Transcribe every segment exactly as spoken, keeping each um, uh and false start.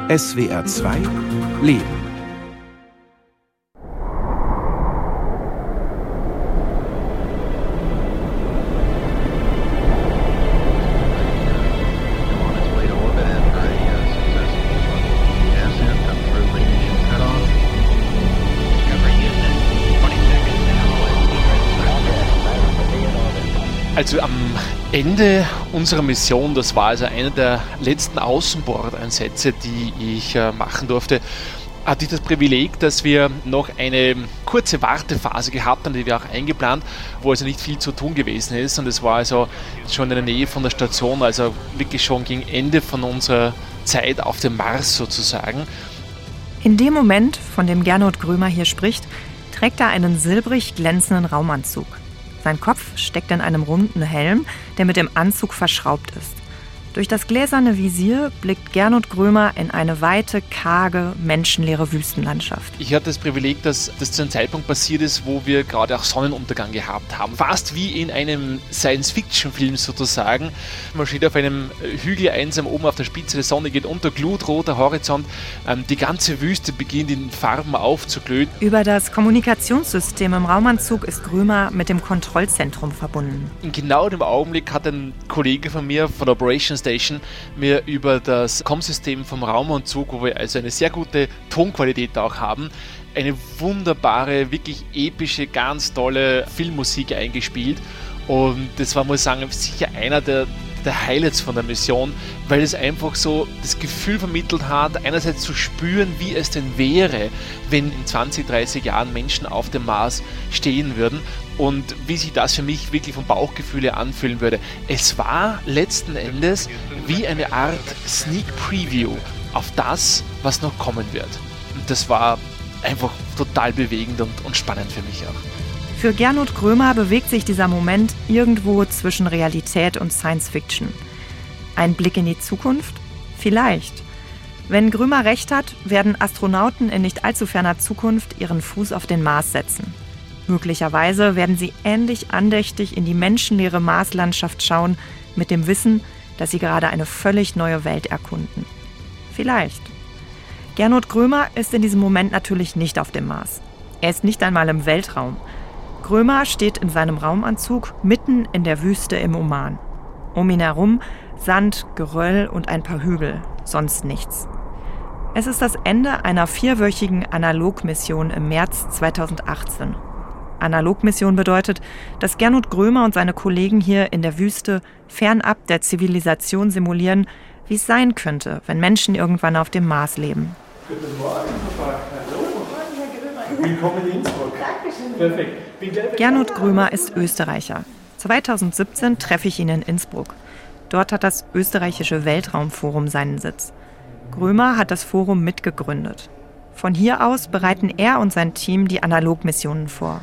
S W R zwei Leben. Also am Ende unserer Mission, das war also einer der letzten Außenbordeinsätze, die ich äh, machen durfte, hatte ich das Privileg, dass wir noch eine kurze Wartephase gehabt haben, die wir auch eingeplant, wo also nicht viel zu tun gewesen ist. Und es war also schon in der Nähe von der Station, also wirklich schon gegen Ende von unserer Zeit auf dem Mars sozusagen. In dem Moment, von dem Gernot Grömer hier spricht, trägt er einen silbrig glänzenden Raumanzug. Sein Kopf steckt in einem runden Helm, der mit dem Anzug verschraubt ist. Durch das gläserne Visier blickt Gernot Grömer in eine weite, karge, menschenleere Wüstenlandschaft. Ich hatte das Privileg, dass das zu einem Zeitpunkt passiert ist, wo wir gerade auch Sonnenuntergang gehabt haben. Fast wie in einem Science-Fiction-Film sozusagen. Man steht auf einem Hügel einsam oben auf der Spitze, die Sonne geht unter, glutroter Horizont. Die ganze Wüste beginnt in Farben aufzuglühen. Über das Kommunikationssystem im Raumanzug ist Grömer mit dem Kontrollzentrum verbunden. In genau dem Augenblick hat ein Kollege von mir von der Operations Station mir über das Com-System vom Raumanzug, wo wir also eine sehr gute Tonqualität auch haben, eine wunderbare, wirklich epische, ganz tolle Filmmusik eingespielt. Und das war, muss ich sagen, sicher einer der, der Highlights von der Mission, weil es einfach so das Gefühl vermittelt hat, einerseits zu spüren, wie es denn wäre, wenn in zwanzig, dreißig Jahren Menschen auf dem Mars stehen würden und wie sich das für mich wirklich vom Bauchgefühl anfühlen würde. Es war letzten Endes wie eine Art Sneak Preview auf das, was noch kommen wird. Und das war einfach total bewegend und, und spannend für mich auch. Für Gernot Grömer bewegt sich dieser Moment irgendwo zwischen Realität und Science Fiction. Ein Blick in die Zukunft? Vielleicht. Wenn Grömer recht hat, werden Astronauten in nicht allzu ferner Zukunft ihren Fuß auf den Mars setzen. Möglicherweise werden sie ähnlich andächtig in die menschenleere Marslandschaft schauen, mit dem Wissen, dass sie gerade eine völlig neue Welt erkunden. Vielleicht. Gernot Grömer ist in diesem Moment natürlich nicht auf dem Mars. Er ist nicht einmal im Weltraum. Grömer steht in seinem Raumanzug mitten in der Wüste im Oman. Um ihn herum Sand, Geröll und ein paar Hügel, sonst nichts. Es ist das Ende einer vierwöchigen Analogmission im März zweitausendachtzehn. Analogmission bedeutet, dass Gernot Grömer und seine Kollegen hier in der Wüste fernab der Zivilisation simulieren, wie es sein könnte, wenn Menschen irgendwann auf dem Mars leben. Guten Morgen, hallo. Herr Grömer. Willkommen in Innsbruck. Dankeschön. Perfekt. Gernot Grömer ist Österreicher. zweitausendsiebzehn treffe ich ihn in Innsbruck. Dort hat das österreichische Weltraumforum seinen Sitz. Grömer hat das Forum mitgegründet. Von hier aus bereiten er und sein Team die Analogmissionen vor.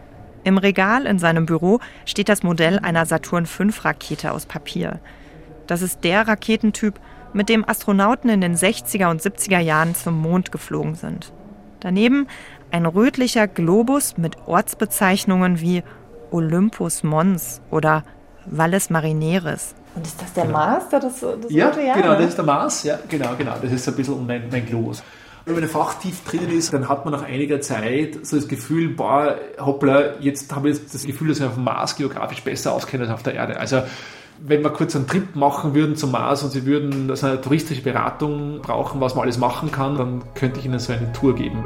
Im Regal in seinem Büro steht das Modell einer Saturn fünf Rakete aus Papier. Das ist der Raketentyp, mit dem Astronauten in den sechziger und siebziger Jahren zum Mond geflogen sind. Daneben ein rötlicher Globus mit Ortsbezeichnungen wie Olympus Mons oder Valles Marineris. Und ist das der Mars? Das, das ja, rote Jahr, genau, ne? das ist der Mars. Ja, genau, genau. Das ist ein bisschen mein, mein Globus. Wenn man fachtief drinnen ist, dann hat man nach einiger Zeit so das Gefühl, boah, hoppla, jetzt habe ich das Gefühl, dass ich auf dem Mars geografisch besser auskenne als auf der Erde. Also wenn wir kurz einen Trip machen würden zum Mars und Sie würden also eine touristische Beratung brauchen, was man alles machen kann, dann könnte ich Ihnen so eine Tour geben.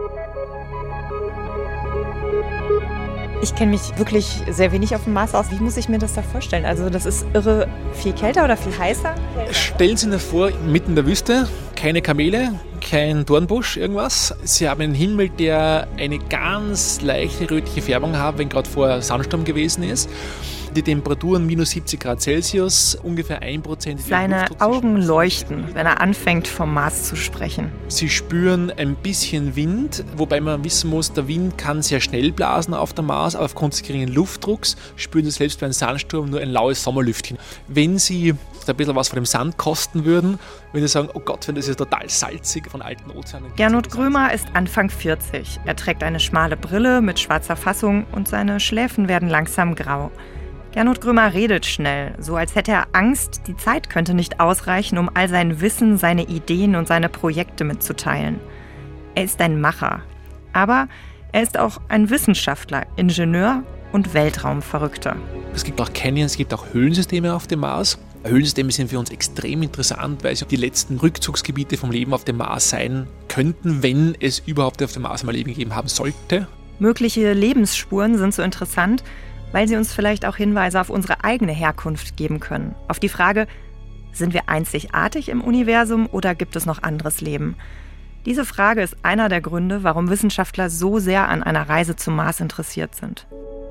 Ich kenne mich wirklich sehr wenig auf dem Mars aus. Wie muss ich mir das da vorstellen? Also das ist irre viel kälter oder viel heißer? Stellen Sie sich vor, mitten in der Wüste, keine Kamele, kein Dornbusch, irgendwas. Sie haben einen Himmel, der eine ganz leichte rötliche Färbung hat, wenn gerade vorher Sandsturm gewesen ist. Die Temperaturen minus siebzig Grad Celsius, ungefähr ein Prozent. Seine Augen leuchten, wenn er anfängt, vom Mars zu sprechen. Sie spüren ein bisschen Wind, wobei man wissen muss, der Wind kann sehr schnell blasen auf der Mars, aber aufgrund des geringen Luftdrucks spüren Sie selbst bei einem Sandsturm nur ein laues Sommerlüftchen. Wenn Sie ein bisschen was von dem Sand kosten würden, würde ich sagen, oh Gott, wenn das ist total salzig von alten Ozeanen. Gernot Grömer ist Anfang vierzig. Er trägt eine schmale Brille mit schwarzer Fassung und seine Schläfen werden langsam grau. Gernot Grömer redet schnell, so als hätte er Angst, die Zeit könnte nicht ausreichen, um all sein Wissen, seine Ideen und seine Projekte mitzuteilen. Er ist ein Macher, aber er ist auch ein Wissenschaftler, Ingenieur und Weltraumverrückter. Es gibt auch Canyons, es gibt auch Höhlensysteme auf dem Mars. Höhlensysteme sind für uns extrem interessant, weil sie die letzten Rückzugsgebiete vom Leben auf dem Mars sein könnten, wenn es überhaupt auf dem Mars mal Leben gegeben haben sollte. Mögliche Lebensspuren sind so interessant, weil sie uns vielleicht auch Hinweise auf unsere eigene Herkunft geben können. Auf die Frage, sind wir einzigartig im Universum oder gibt es noch anderes Leben? Diese Frage ist einer der Gründe, warum Wissenschaftler so sehr an einer Reise zum Mars interessiert sind.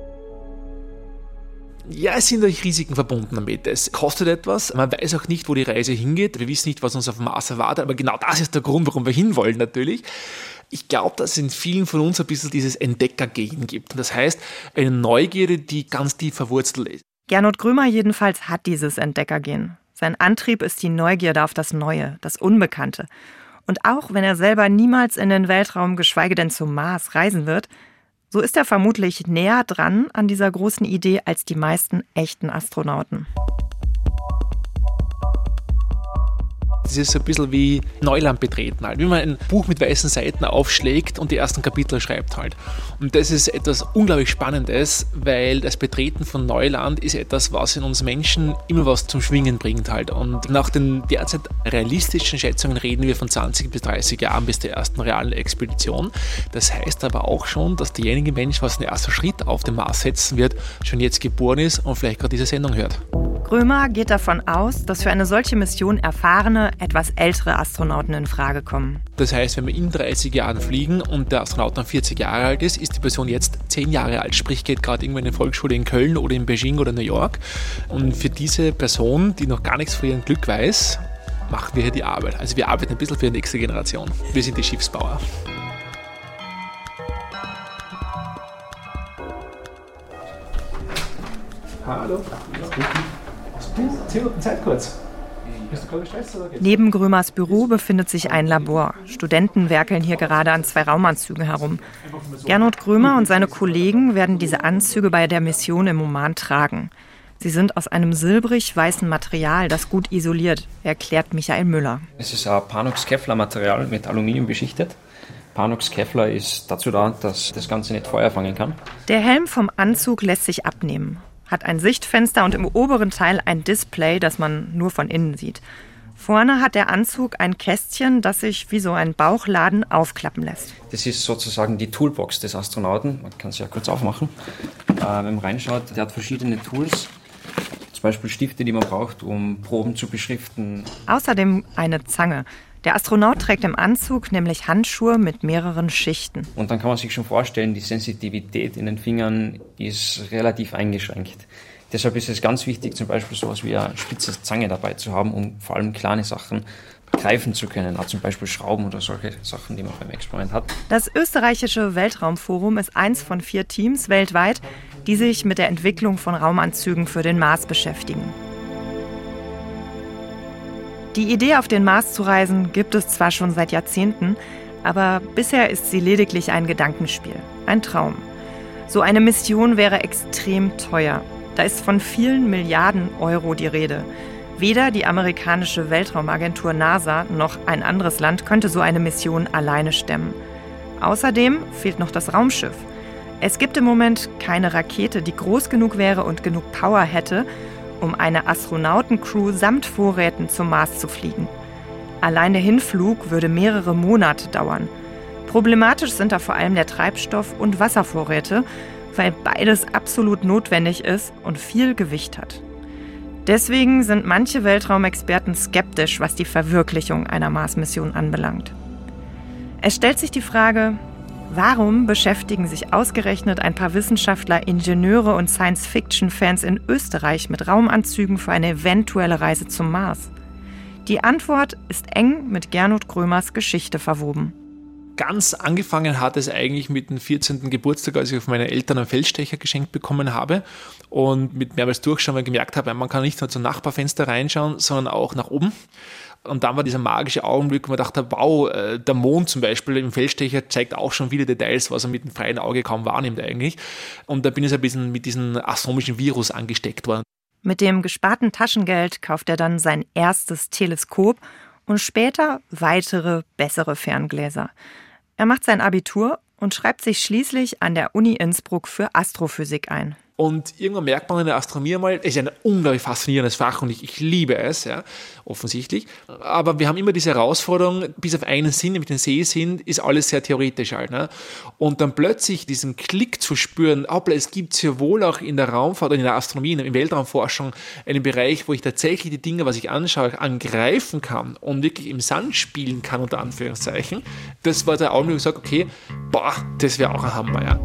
Ja, es sind natürlich Risiken verbunden damit. Es kostet etwas. Man weiß auch nicht, wo die Reise hingeht. Wir wissen nicht, was uns auf dem Mars erwartet. Aber genau das ist der Grund, warum wir hinwollen natürlich. Ich glaube, dass es in vielen von uns ein bisschen dieses Entdeckergehen gibt. Und das heißt, eine Neugierde, die ganz tief verwurzelt ist. Gernot Grömer jedenfalls hat dieses Entdeckergehen. Sein Antrieb ist die Neugierde auf das Neue, das Unbekannte. Und auch wenn er selber niemals in den Weltraum, geschweige denn zum Mars reisen wird, so ist er vermutlich näher dran an dieser großen Idee als die meisten echten Astronauten. Das ist so ein bisschen wie Neuland betreten halt. Wie man ein Buch mit weißen Seiten aufschlägt und die ersten Kapitel schreibt halt. Und das ist etwas unglaublich Spannendes, weil das Betreten von Neuland ist etwas, was in uns Menschen immer was zum Schwingen bringt halt. Und nach den derzeit realistischen Schätzungen reden wir von zwanzig bis dreißig Jahren bis zur ersten realen Expedition. Das heißt aber auch schon, dass derjenige Mensch, was den ersten Schritt auf den Mars setzen wird, schon jetzt geboren ist und vielleicht gerade diese Sendung hört. Grömer geht davon aus, dass für eine solche Mission erfahrene, etwas ältere Astronauten in Frage kommen. Das heißt, wenn wir in dreißig Jahren fliegen und der Astronaut dann vierzig Jahre alt ist, ist die Person jetzt zehn Jahre alt, sprich geht gerade irgendwo in eine Volksschule in Köln oder in Beijing oder New York. Und für diese Person, die noch gar nichts von ihrem Glück weiß, machen wir hier die Arbeit. Also wir arbeiten ein bisschen für die nächste Generation. Wir sind die Schiffsbauer. Hallo. Zehn Minuten Zeit kurz. Bist du gerade gestresst oder geht's? Neben Grömers Büro befindet sich ein Labor. Studenten werkeln hier gerade an zwei Raumanzügen herum. Gernot Grömer und seine Kollegen werden diese Anzüge bei der Mission im Oman tragen. Sie sind aus einem silbrig-weißen Material, das gut isoliert, erklärt Michael Müller. Es ist ein Panox-Kevlar-Material mit Aluminium beschichtet. Panox-Kevlar ist dazu da, dass das Ganze nicht Feuer fangen kann. Der Helm vom Anzug lässt sich abnehmen, hat ein Sichtfenster und im oberen Teil ein Display, das man nur von innen sieht. Vorne hat der Anzug ein Kästchen, das sich wie so ein Bauchladen aufklappen lässt. Das ist sozusagen die Toolbox des Astronauten. Man kann es ja kurz aufmachen. Äh, wenn man reinschaut, der hat verschiedene Tools. Zum Beispiel Stifte, die man braucht, um Proben zu beschriften. Außerdem eine Zange. Der Astronaut trägt im Anzug nämlich Handschuhe mit mehreren Schichten. Und dann kann man sich schon vorstellen, die Sensitivität in den Fingern ist relativ eingeschränkt. Deshalb ist es ganz wichtig, zum Beispiel sowas wie eine spitze Zange dabei zu haben, um vor allem kleine Sachen greifen zu können, auch zum Beispiel Schrauben oder solche Sachen, die man beim Experiment hat. Das österreichische Weltraumforum ist eins von vier Teams weltweit, die sich mit der Entwicklung von Raumanzügen für den Mars beschäftigen. Die Idee, auf den Mars zu reisen, gibt es zwar schon seit Jahrzehnten, aber bisher ist sie lediglich ein Gedankenspiel, ein Traum. So eine Mission wäre extrem teuer. Da ist von vielen Milliarden Euro die Rede. Weder die amerikanische Weltraumagentur NASA noch ein anderes Land könnte so eine Mission alleine stemmen. Außerdem fehlt noch das Raumschiff. Es gibt im Moment keine Rakete, die groß genug wäre und genug Power hätte, um eine Astronautencrew samt Vorräten zum Mars zu fliegen. Allein der Hinflug würde mehrere Monate dauern. Problematisch sind da vor allem der Treibstoff und Wasservorräte, weil beides absolut notwendig ist und viel Gewicht hat. Deswegen sind manche Weltraumexperten skeptisch, was die Verwirklichung einer Mars-Mission anbelangt. Es stellt sich die Frage, warum beschäftigen sich ausgerechnet ein paar Wissenschaftler, Ingenieure und Science-Fiction-Fans in Österreich mit Raumanzügen für eine eventuelle Reise zum Mars? Die Antwort ist eng mit Gernot Grömers Geschichte verwoben. Ganz angefangen hat es eigentlich mit dem vierzehnten Geburtstag, als ich auf meine Eltern einen Feldstecher geschenkt bekommen habe und mit mehrmals durchschauen, weil ich gemerkt habe, man kann nicht nur zum Nachbarfenster reinschauen, sondern auch nach oben. Und dann war dieser magische Augenblick, wo man dachte, wow, der Mond zum Beispiel im Feldstecher zeigt auch schon viele Details, was er mit dem freien Auge kaum wahrnimmt eigentlich. Und da bin ich ein bisschen mit diesem astronomischen Virus angesteckt worden. Mit dem gesparten Taschengeld kauft er dann sein erstes Teleskop und später weitere, bessere Ferngläser. Er macht sein Abitur und schreibt sich schließlich an der Uni Innsbruck für Astrophysik ein. Und irgendwann merkt man in der Astronomie mal, es ist ein unglaublich faszinierendes Fach und ich, ich liebe es, ja, offensichtlich. Aber wir haben immer diese Herausforderung, bis auf einen Sinn, nämlich den Sehsinn, ist alles sehr theoretisch halt. Ne? Und dann plötzlich diesen Klick zu spüren, hoppla, es gibt sehr wohl auch in der Raumfahrt und in der Astronomie, in der Weltraumforschung einen Bereich, wo ich tatsächlich die Dinge, was ich anschaue, angreifen kann und wirklich im Sand spielen kann, unter Anführungszeichen. Das war der Augenblick, wo ich sage, okay, boah, das wäre auch ein Hammer, ja.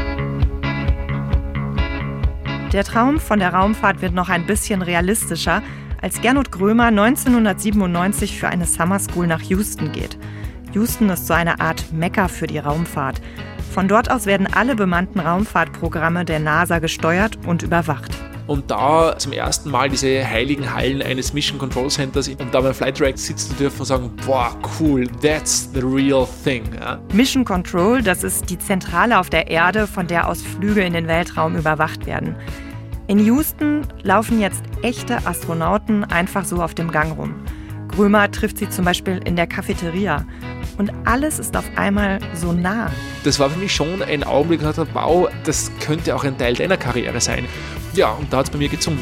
Der Traum von der Raumfahrt wird noch ein bisschen realistischer, als Gernot Grömer neunzehnhundertsiebenundneunzig für eine Summer School nach Houston geht. Houston ist so eine Art Mekka für die Raumfahrt. Von dort aus werden alle bemannten Raumfahrtprogramme der NASA gesteuert und überwacht. Und da zum ersten Mal diese heiligen Hallen eines Mission Control Centers und da beim Flight Direct sitzen zu dürfen und sagen, boah, cool, that's the real thing. Ja. Mission Control, das ist die Zentrale auf der Erde, von der aus Flüge in den Weltraum überwacht werden. In Houston laufen jetzt echte Astronauten einfach so auf dem Gang rum. Grömer trifft sie zum Beispiel in der Cafeteria. Und alles ist auf einmal so nah. Das war für mich schon ein Augenblick, wo ich dachte, wow, das könnte auch ein Teil deiner Karriere sein. Ja, und da hat es bei mir gezündet.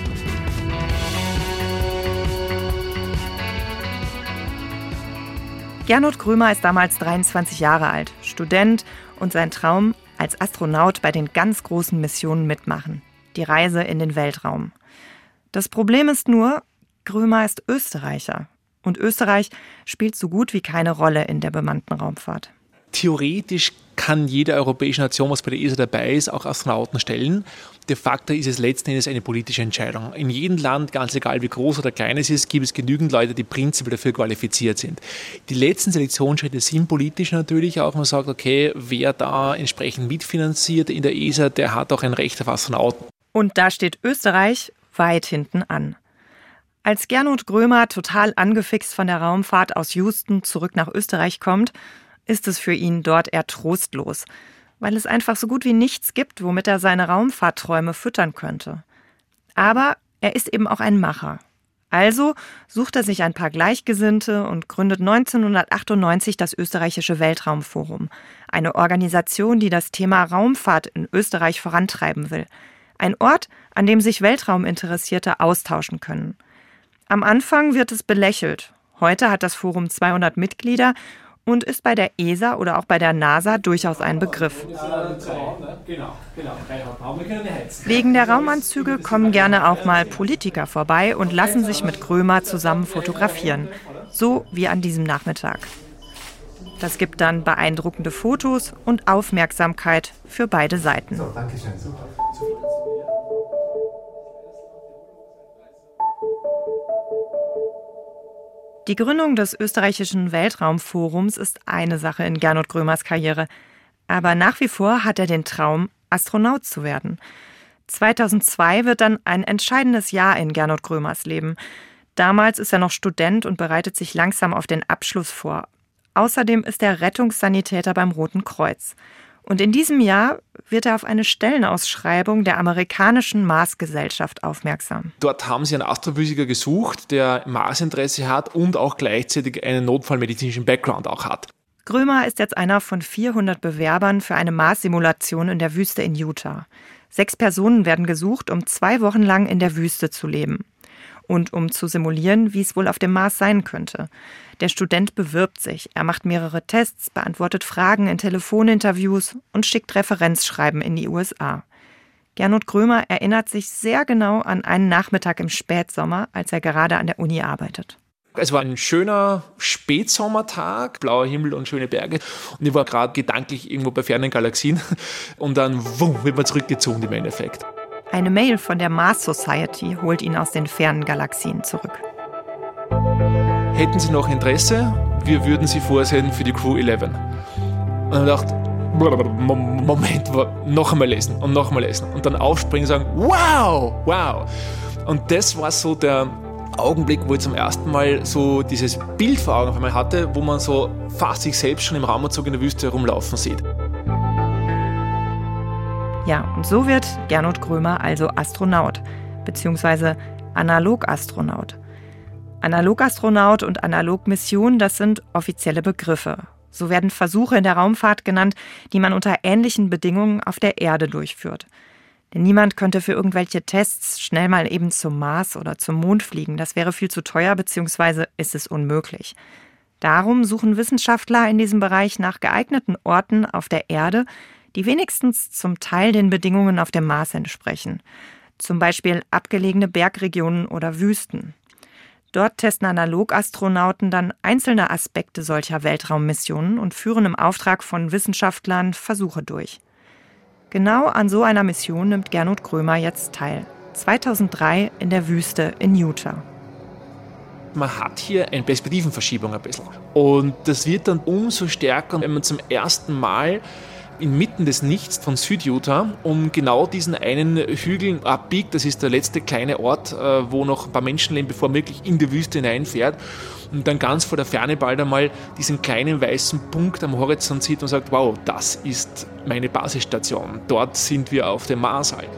Gernot Grömer ist damals dreiundzwanzig Jahre alt, Student und sein Traum, als Astronaut bei den ganz großen Missionen mitmachen. Die Reise in den Weltraum. Das Problem ist nur, Grömer ist Österreicher. Und Österreich spielt so gut wie keine Rolle in der bemannten Raumfahrt. Theoretisch kann jede europäische Nation, was bei der E S A dabei ist, auch Astronauten stellen. De facto ist es letzten Endes eine politische Entscheidung. In jedem Land, ganz egal wie groß oder klein es ist, gibt es genügend Leute, die prinzipiell dafür qualifiziert sind. Die letzten Selektionsschritte sind politisch natürlich auch. Man sagt, okay, wer da entsprechend mitfinanziert in der E S A, der hat auch ein Recht auf Astronauten. Und da steht Österreich weit hinten an. Als Gernot Grömer total angefixt von der Raumfahrt aus Houston zurück nach Österreich kommt, ist es für ihn dort eher trostlos, weil es einfach so gut wie nichts gibt, womit er seine Raumfahrtträume füttern könnte. Aber er ist eben auch ein Macher. Also sucht er sich ein paar Gleichgesinnte und gründet neunzehnhundertachtundneunzig das Österreichische Weltraumforum, eine Organisation, die das Thema Raumfahrt in Österreich vorantreiben will. Ein Ort, an dem sich Weltrauminteressierte austauschen können. Am Anfang wird es belächelt. Heute hat das Forum zweihundert Mitglieder und ist bei der E S A oder auch bei der NASA durchaus ein Begriff. Wegen der Raumanzüge kommen gerne auch mal Politiker vorbei und lassen sich mit Grömer zusammen fotografieren. So wie an diesem Nachmittag. Das gibt dann beeindruckende Fotos und Aufmerksamkeit für beide Seiten. So, danke schön. Super. Die Gründung des Österreichischen Weltraumforums ist eine Sache in Gernot Grömers Karriere. Aber nach wie vor hat er den Traum, Astronaut zu werden. zweitausendzwei wird dann ein entscheidendes Jahr in Gernot Grömers Leben. Damals ist er noch Student und bereitet sich langsam auf den Abschluss vor. Außerdem ist er Rettungssanitäter beim Roten Kreuz. Und in diesem Jahr wird er auf eine Stellenausschreibung der amerikanischen Mars-Gesellschaft aufmerksam. Dort haben sie einen Astrophysiker gesucht, der Marsinteresse hat und auch gleichzeitig einen notfallmedizinischen Background auch hat. Grömer ist jetzt einer von vierhundert Bewerbern für eine Mars-Simulation in der Wüste in Utah. Sechs Personen werden gesucht, um zwei Wochen lang in der Wüste zu leben. Und um zu simulieren, wie es wohl auf dem Mars sein könnte. Der Student bewirbt sich, er macht mehrere Tests, beantwortet Fragen in Telefoninterviews und schickt Referenzschreiben in die U S A. Gernot Grömer erinnert sich sehr genau an einen Nachmittag im Spätsommer, als er gerade an der Uni arbeitet. Es war ein schöner Spätsommertag, blauer Himmel und schöne Berge. Und ich war gerade gedanklich irgendwo bei fernen Galaxien. Und dann wumm, wird man zurückgezogen im Endeffekt. Eine Mail von der Mars Society holt ihn aus den fernen Galaxien zurück. Hätten Sie noch Interesse? Wir würden Sie vorsehen für die Crew elf. Und dann dachte Moment, noch einmal lesen und noch einmal lesen. Und dann aufspringen und sagen, wow, wow. Und das war so der, Augenblick, wo ich zum ersten Mal so dieses Bild vor Augen auf einmal hatte, wo man so fast sich selbst schon im Raumanzug in der Wüste herumlaufen sieht. Ja, und so wird Gernot Grömer also Astronaut, beziehungsweise Analogastronaut. Analogastronaut und Analogmission, das sind offizielle Begriffe. So werden Versuche in der Raumfahrt genannt, die man unter ähnlichen Bedingungen auf der Erde durchführt. Denn niemand könnte für irgendwelche Tests schnell mal eben zum Mars oder zum Mond fliegen. Das wäre viel zu teuer, beziehungsweise ist es unmöglich. Darum suchen Wissenschaftler in diesem Bereich nach geeigneten Orten auf der Erde, die wenigstens zum Teil den Bedingungen auf dem Mars entsprechen. Zum Beispiel abgelegene Bergregionen oder Wüsten. Dort testen Analogastronauten dann einzelne Aspekte solcher Weltraummissionen und führen im Auftrag von Wissenschaftlern Versuche durch. Genau an so einer Mission nimmt Gernot Grömer jetzt teil. zweitausenddrei in der Wüste in Utah. Man hat hier eine Perspektivenverschiebung ein bisschen. Und das wird dann umso stärker, wenn man zum ersten Mal inmitten des Nichts von Südutah um genau diesen einen Hügel abbiegt. Das ist der letzte kleine Ort, wo noch ein paar Menschen leben, bevor man wirklich in die Wüste hineinfährt. Und dann ganz vor der Ferne bald einmal diesen kleinen weißen Punkt am Horizont sieht und sagt, wow, das ist meine Basisstation. Dort sind wir auf dem Mars halt.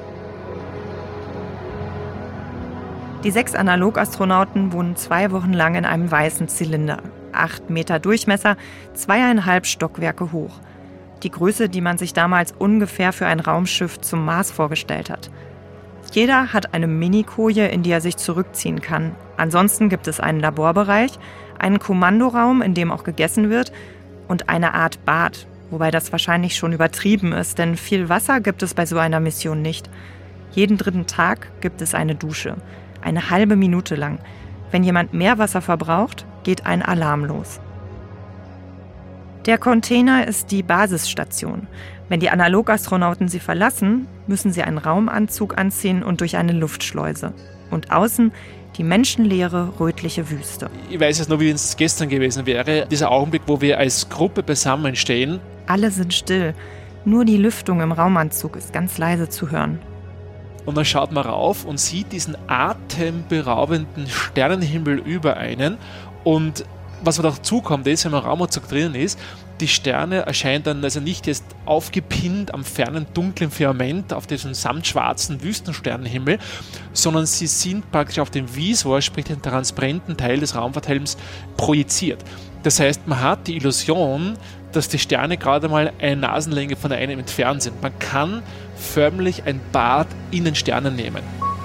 Die sechs Analogastronauten wohnen zwei Wochen lang in einem weißen Zylinder. Acht Meter Durchmesser, zweieinhalb Stockwerke hoch. Die Größe, die man sich damals ungefähr für ein Raumschiff zum Mars vorgestellt hat. Jeder hat eine Minikoje, in die er sich zurückziehen kann. Ansonsten gibt es einen Laborbereich, einen Kommandoraum, in dem auch gegessen wird, und eine Art Bad, wobei das wahrscheinlich schon übertrieben ist, denn viel Wasser gibt es bei so einer Mission nicht. Jeden dritten Tag gibt es eine Dusche, eine halbe Minute lang. Wenn jemand mehr Wasser verbraucht, geht ein Alarm los. Der Container ist die Basisstation. Wenn die Analogastronauten sie verlassen, müssen sie einen Raumanzug anziehen und durch eine Luftschleuse. Und außen die menschenleere, rötliche Wüste. Ich weiß jetzt noch, wie es gestern gewesen wäre. Dieser Augenblick, wo wir als Gruppe beisammenstehen. Alle sind still. Nur die Lüftung im Raumanzug ist ganz leise zu hören. Und dann schaut man rauf und sieht diesen atemberaubenden Sternenhimmel über einen. Und was dazu kommt, ist, wenn man im Raumanzug drin ist, die Sterne erscheinen dann also nicht jetzt aufgepinnt am fernen dunklen Firmament auf diesem samtschwarzen Wüstensternenhimmel, sondern sie sind praktisch auf dem Visor, sprich den transparenten Teil des Raumfahrthelms, projiziert. Das heißt, man hat die Illusion, dass die Sterne gerade mal eine Nasenlänge von einem entfernt sind. Man kann förmlich ein Bad in den Sternen nehmen.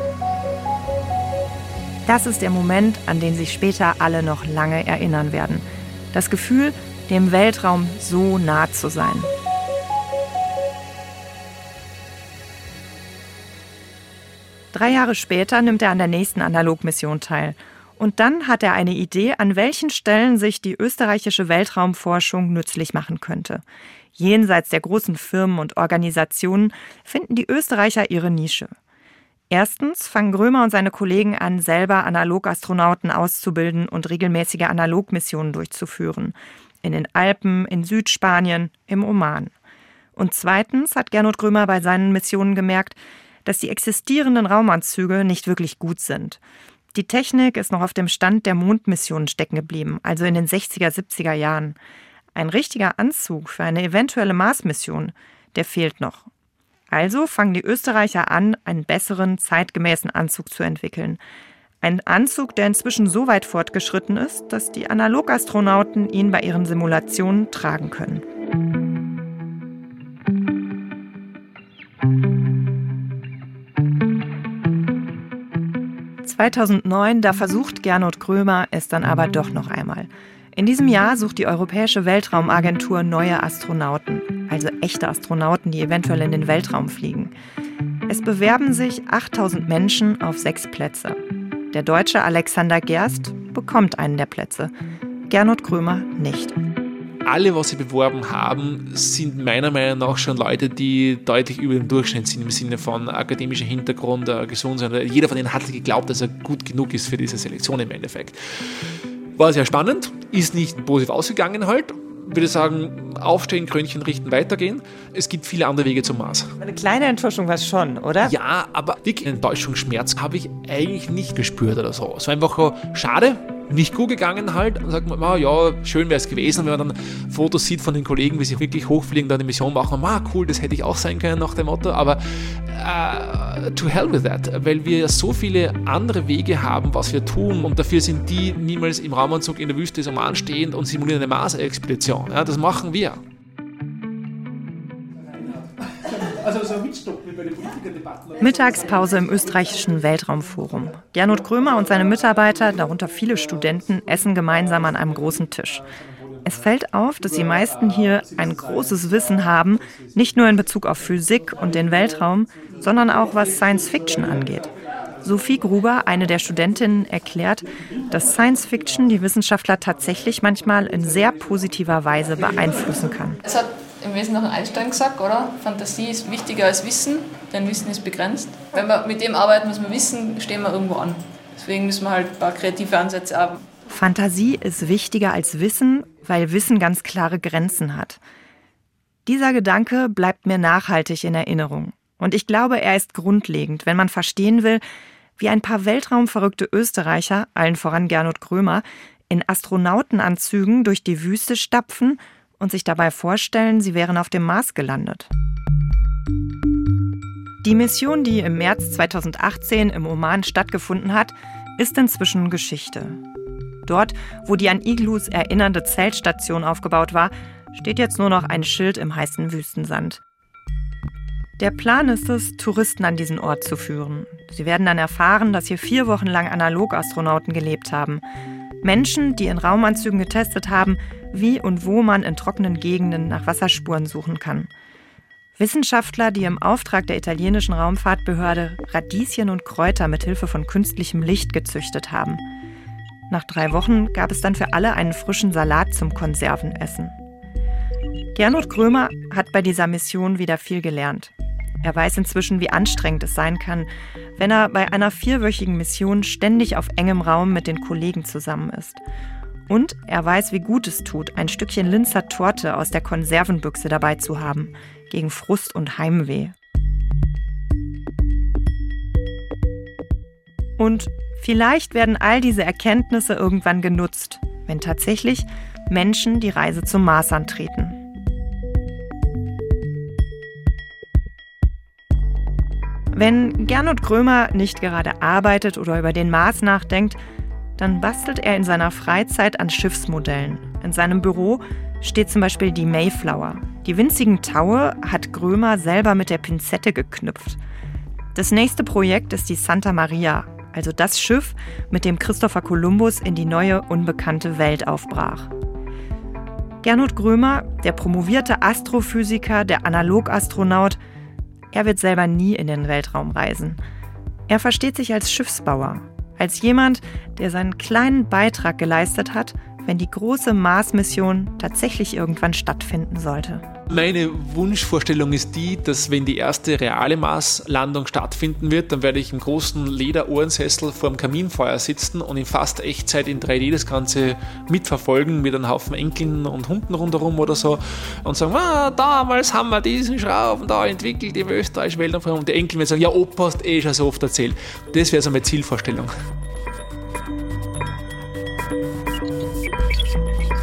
Das ist der Moment, an den sich später alle noch lange erinnern werden. Das Gefühl, dem Weltraum so nah zu sein. Drei Jahre später nimmt er an der nächsten Analogmission teil. Und dann hat er eine Idee, an welchen Stellen sich die österreichische Weltraumforschung nützlich machen könnte. Jenseits der großen Firmen und Organisationen finden die Österreicher ihre Nische. Erstens fangen Grömer und seine Kollegen an, selber Analogastronauten auszubilden und regelmäßige Analogmissionen durchzuführen. In den Alpen, in Südspanien, im Oman. Und zweitens hat Gernot Grömer bei seinen Missionen gemerkt, dass die existierenden Raumanzüge nicht wirklich gut sind. Die Technik ist noch auf dem Stand der Mondmissionen stecken geblieben, also in den sechziger, siebziger Jahren. Ein richtiger Anzug für eine eventuelle Mars-Mission, der fehlt noch. Also fangen die Österreicher an, einen besseren, zeitgemäßen Anzug zu entwickeln. Ein Anzug, der inzwischen so weit fortgeschritten ist, dass die Analogastronauten ihn bei ihren Simulationen tragen können. zweitausendneun, da versucht Gernot Grömer es dann aber doch noch einmal. In diesem Jahr sucht die Europäische Weltraumagentur neue Astronauten, also echte Astronauten, die eventuell in den Weltraum fliegen. Es bewerben sich achttausend Menschen auf sechs Plätze. Der Deutsche Alexander Gerst bekommt einen der Plätze, Gernot Grömer nicht. Alle, was sie beworben haben, sind meiner Meinung nach schon Leute, die deutlich über dem Durchschnitt sind, im Sinne von akademischer Hintergrund, Gesundheit. Jeder von denen hat geglaubt, dass er gut genug ist für diese Selektion im Endeffekt. War sehr spannend, ist nicht positiv ausgegangen halt, würde ich sagen, aufstehen, Krönchen richten, weitergehen. Es gibt viele andere Wege zum Mars. Eine kleine Enttäuschung war es schon, oder? Ja, aber wirklich Enttäuschungsschmerz habe ich eigentlich nicht gespürt oder so. Es war einfach so, schade, nicht gut gegangen halt. Und sagt man, ah, ja, schön wäre es gewesen, wenn man dann Fotos sieht von den Kollegen, wie sie wirklich hochfliegen, da eine Mission machen. Ah, cool, das hätte ich auch sein können nach dem Motto. Aber uh, to hell with that, weil wir ja so viele andere Wege haben, was wir tun. Und dafür sind die niemals im Raumanzug in der Wüste des Oman stehend und simulieren eine Mars-Expedition. Ja, das machen wir. Mittagspause im österreichischen Weltraumforum. Gernot Krömer und seine Mitarbeiter, darunter viele Studenten, essen gemeinsam an einem großen Tisch. Es fällt auf, dass die meisten hier ein großes Wissen haben, nicht nur in Bezug auf Physik und den Weltraum, sondern auch was Science Fiction angeht. Sophie Gruber, eine der Studentinnen, erklärt, dass Science Fiction die Wissenschaftler tatsächlich manchmal in sehr positiver Weise beeinflussen kann. Es hat im Wesentlichen Einstein gesagt, oder? Fantasie ist wichtiger als Wissen, denn Wissen ist begrenzt. Wenn wir mit dem arbeiten, was wir wissen, stehen wir irgendwo an. Deswegen müssen wir halt ein paar kreative Ansätze haben. Fantasie ist wichtiger als Wissen, weil Wissen ganz klare Grenzen hat. Dieser Gedanke bleibt mir nachhaltig in Erinnerung. Und ich glaube, er ist grundlegend, wenn man verstehen will, wie ein paar weltraumverrückte Österreicher, allen voran Gernot Krömer, in Astronautenanzügen durch die Wüste stapfen und sich dabei vorstellen, sie wären auf dem Mars gelandet. Die Mission, die im März zweitausendachtzehn im Oman stattgefunden hat, ist inzwischen Geschichte. Dort, wo die an Iglus erinnernde Zeltstation aufgebaut war, steht jetzt nur noch ein Schild im heißen Wüstensand. Der Plan ist es, Touristen an diesen Ort zu führen. Sie werden dann erfahren, dass hier vier Wochen lang Analogastronauten gelebt haben. Menschen, die in Raumanzügen getestet haben, wie und wo man in trockenen Gegenden nach Wasserspuren suchen kann. Wissenschaftler, die im Auftrag der italienischen Raumfahrtbehörde Radieschen und Kräuter mit Hilfe von künstlichem Licht gezüchtet haben. Nach drei Wochen gab es dann für alle einen frischen Salat zum Konservenessen. Gernot Krömer hat bei dieser Mission wieder viel gelernt. Er weiß inzwischen, wie anstrengend es sein kann, wenn er bei einer vierwöchigen Mission ständig auf engem Raum mit den Kollegen zusammen ist. Und er weiß, wie gut es tut, ein Stückchen Linzer Torte aus der Konservenbüchse dabei zu haben, gegen Frust und Heimweh. Und vielleicht werden all diese Erkenntnisse irgendwann genutzt, wenn tatsächlich Menschen die Reise zum Mars antreten. Wenn Gernot Krömer nicht gerade arbeitet oder über den Mars nachdenkt, dann bastelt er in seiner Freizeit an Schiffsmodellen. In seinem Büro steht zum Beispiel die Mayflower. Die winzigen Taue hat Krömer selber mit der Pinzette geknüpft. Das nächste Projekt ist die Santa Maria, also das Schiff, mit dem Christopher Columbus in die neue, unbekannte Welt aufbrach. Gernot Krömer, der promovierte Astrophysiker, der Analogastronaut, er wird selber nie in den Weltraum reisen. Er versteht sich als Schiffsbauer, als jemand, der seinen kleinen Beitrag geleistet hat, wenn die große Mars-Mission tatsächlich irgendwann stattfinden sollte. Meine Wunschvorstellung ist die, dass wenn die erste reale Mars-Landung stattfinden wird, dann werde ich im großen Lederohrensessel vor dem Kaminfeuer sitzen und in fast Echtzeit in drei D das Ganze mitverfolgen mit einem Haufen Enkeln und Hunden rundherum oder so und sagen, ah, damals haben wir diesen Schrauben da entwickelt im österreichischen Weltraum und die Enkel werden sagen, ja, Opa, hast eh schon so oft erzählt. Das wäre so meine Zielvorstellung.